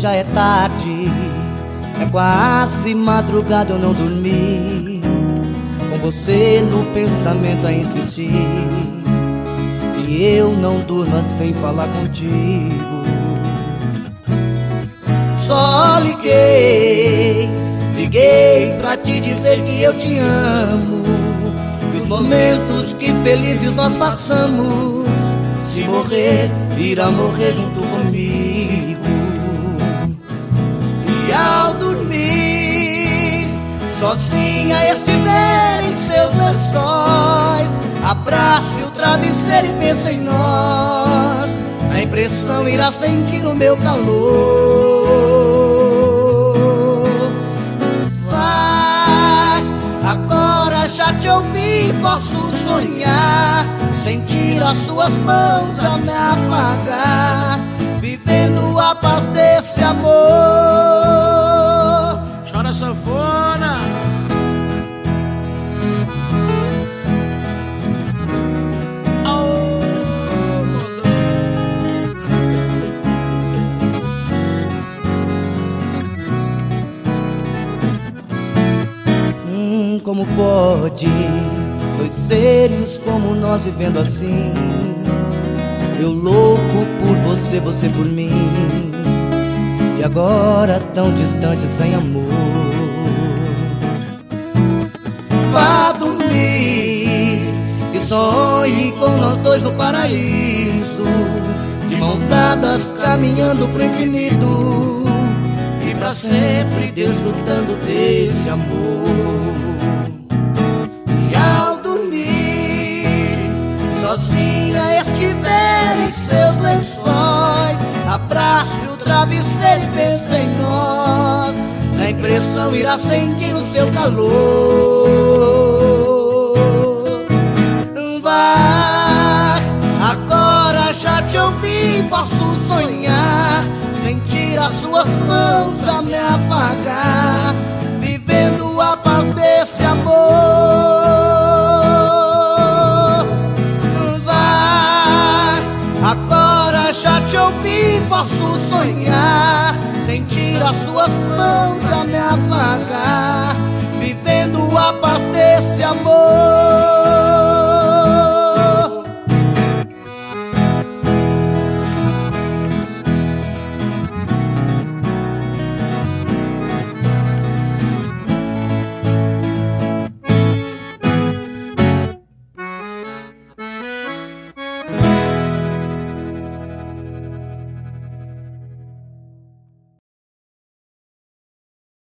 já é tarde, é quase madrugada, eu não dormi, com você no pensamento a insistir. E eu não durmo sem falar contigo. Só liguei pra te dizer que eu te amo, que os momentos que felizes nós passamos, se morrer, irá morrer junto comigo. E ao dormir, sozinha estiver em seus lençóis, abrace o travesseiro e pense em nós. A impressão irá sentir o meu calor. Vai, agora já te ouvi, posso sonhar, sentir as suas mãos a me afagar, vivendo a paz desse amor. Chora sanfona. Como pode dois seres como nós vivendo assim? Eu louco por você, você por mim, e agora tão distante, sem amor. Vá dormir e sonhe com nós dois no paraíso, de mãos dadas caminhando pro infinito, e pra sempre desfrutando desse amor. Sozinha estiver em seus lençóis, abrace o travesseiro e pense em nós. Na impressão irá sentir o seu calor. Vai, agora já te ouvi, posso sonhar, sentir as suas mãos a me afagar, vivendo a paz desse amor. Agora já te ouvi, posso sonhar, sentir as suas mãos a me afagar, vivendo a paz desse amor.